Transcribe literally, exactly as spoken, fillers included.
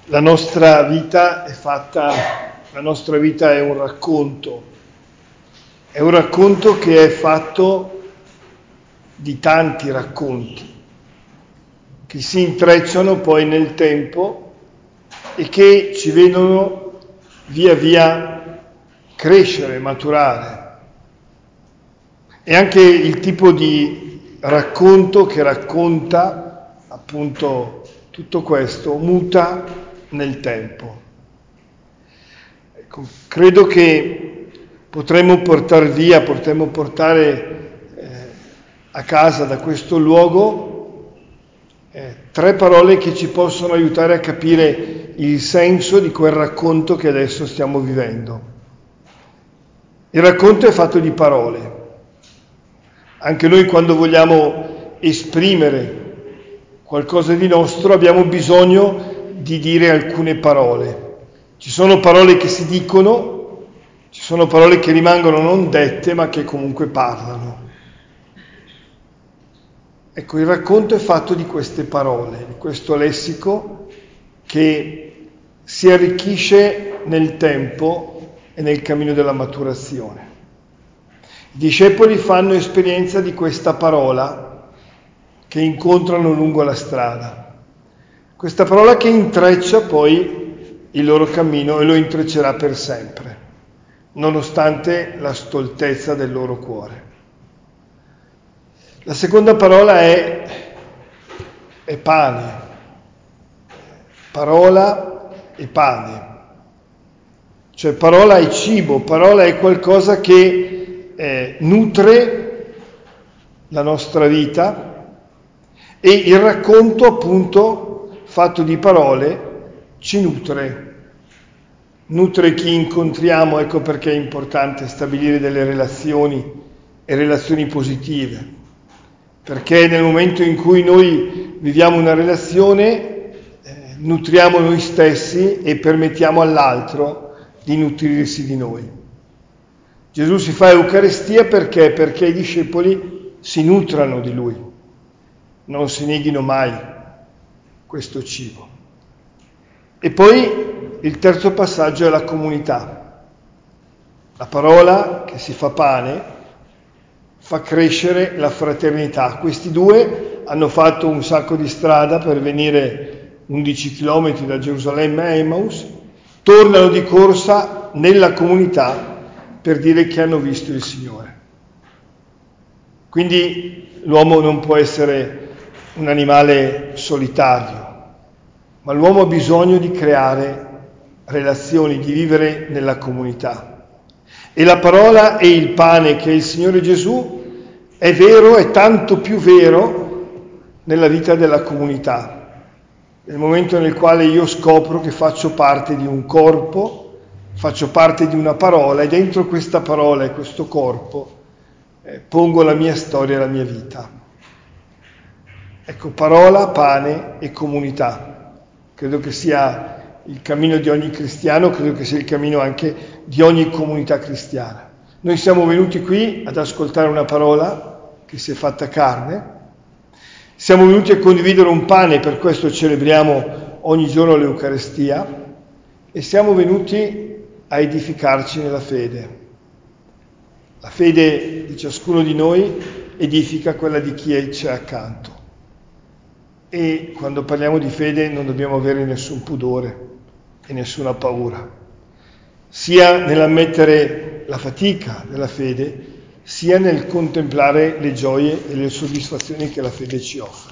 La nostra vita è fatta, la nostra vita è un racconto, è un racconto che è fatto di tanti racconti, che si intrecciano poi nel tempo e che ci vedono via via crescere, maturare. E anche il tipo di racconto che racconta appunto tutto questo muta nel tempo. Ecco, credo che potremmo portare via, potremmo portare eh, a casa da questo luogo eh, tre parole che ci possono aiutare a capire il senso di quel racconto che adesso stiamo vivendo. Il racconto è fatto di parole. Anche noi quando vogliamo esprimere qualcosa di nostro abbiamo bisogno di dire alcune parole. Ci sono parole che si dicono, ci sono parole che rimangono non dette ma che comunque parlano. Ecco, il racconto è fatto di queste parole, di questo lessico che si arricchisce nel tempo e nel cammino della maturazione. I discepoli fanno esperienza di questa parola che incontrano lungo la strada. Questa parola che intreccia poi il loro cammino e lo intreccerà per sempre, nonostante la stoltezza del loro cuore. La seconda parola è, è pane. Parola e pane. Cioè parola è cibo, parola è qualcosa che Eh, nutre la nostra vita e il racconto appunto fatto di parole ci nutre, nutre chi incontriamo, ecco perché è importante stabilire delle relazioni e relazioni positive, perché nel momento in cui noi viviamo una relazione eh, nutriamo noi stessi e permettiamo all'altro di nutrirsi di noi. Gesù si fa Eucaristia perché? Perché i discepoli si nutrano di Lui, non si neghino mai questo cibo. E poi il terzo passaggio è la comunità. La parola che si fa pane fa crescere la fraternità. Questi due hanno fatto un sacco di strada per venire undici chilometri da Gerusalemme a Emmaus, tornano di corsa nella comunità per dire che hanno visto il Signore. Quindi l'uomo non può essere un animale solitario, ma l'uomo ha bisogno di creare relazioni, di vivere nella comunità. E la parola e il pane che è il Signore Gesù è vero, è tanto più vero nella vita della comunità. Nel momento nel quale io scopro che faccio parte di un corpo, faccio parte di una parola e dentro questa parola e questo corpo eh, pongo la mia storia e la mia vita. Ecco, parola, pane e comunità. Credo che sia il cammino di ogni cristiano, credo che sia il cammino anche di ogni comunità cristiana. Noi siamo venuti qui ad ascoltare una parola che si è fatta carne, siamo venuti a condividere un pane, per questo celebriamo ogni giorno l'Eucaristia, e siamo venuti a edificarci nella fede. La fede di ciascuno di noi edifica quella di chi c'è accanto. E quando parliamo di fede non dobbiamo avere nessun pudore e nessuna paura, sia nell'ammettere la fatica della fede, sia nel contemplare le gioie e le soddisfazioni che la fede ci offre.